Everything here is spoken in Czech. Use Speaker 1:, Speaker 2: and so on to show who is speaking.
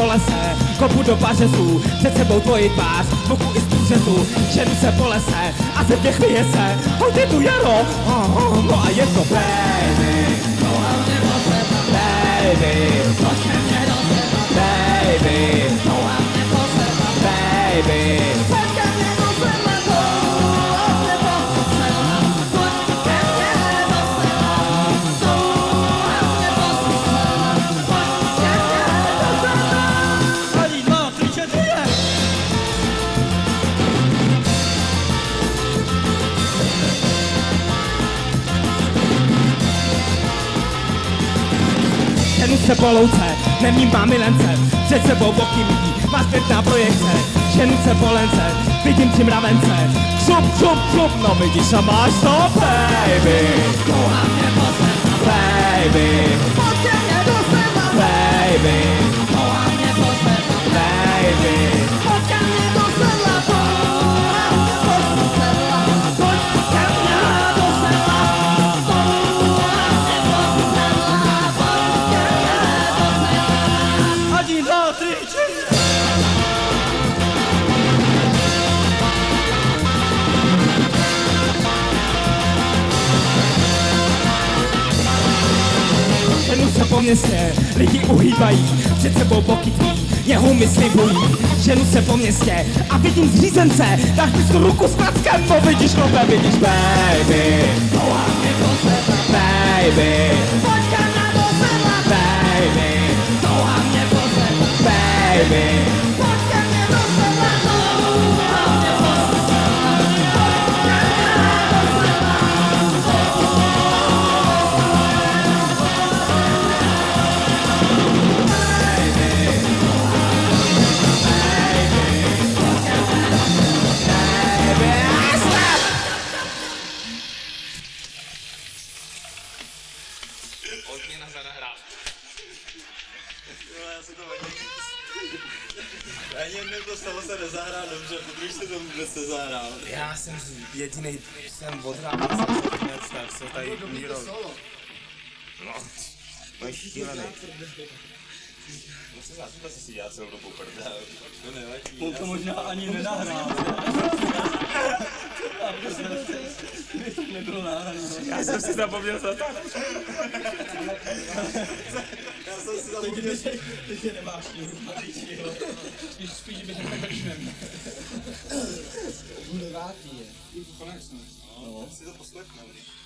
Speaker 1: po lese, kopu do pařezů, před sebou tvoji tvář, boku i z průřezu, ženu se po lese a ze mě chvěje se, hoď je tu jaro, no a je to baby, no a mě potřeba, baby, pojď ke mně do seba, baby, no a mě potřeba, baby, pojď ke mně do seba, no a mě potřeba, pojď ke mně do seba, no a mě potřeba, pojď ke mně do seba. Ani 2, 3, 4, ženu se po louce, nevnímám milence, před sebou boky mý, má zpětná projekce, ženu se po lence, vidím tři mravence, křup, no vidíš a máš to, baby, no a mě potřeba, baby, pojď ke mně do seba, baby, no a mě potřeba, baby, pojď ke mně do seba, pojď ke mně do seba, Ani 2, 3, 4. Ženu se po městě, lidi uhýbají, před sebou boky tvý, jeho mi slibují. Ženu se po městě a vidím zřízence, dáš mi tu ruku s klackem, no vidíš, vidíš, baby, no a mě potřeba, baby, pojď ke mně do seba, baby, no a mě potřeba, baby, pojď ke mně do seba, no a mě potřeba, pojď ke mně do seba.
Speaker 2: Odměna za nahrávku.
Speaker 3: Jo, já se to ani jednou to stalo se nezahrál dobře, protože se to vůbec nezahrál.
Speaker 2: Já jsem jedinej, jsem odhrával tak se tady Míro. No, to je šílený. Musím zase si dělat celou dobu prdel.
Speaker 3: To nevadí.
Speaker 4: On to možná ani nenahrál. Nebylo nahrané.
Speaker 2: Já jsem si zapomněl zatáhnout.
Speaker 3: Já jsem si zapomněl, že...
Speaker 4: Ty tě nemáš spíš bych nekršem.
Speaker 3: Bude vátý je.
Speaker 4: Konec,
Speaker 3: no. Tak si to poslechneme.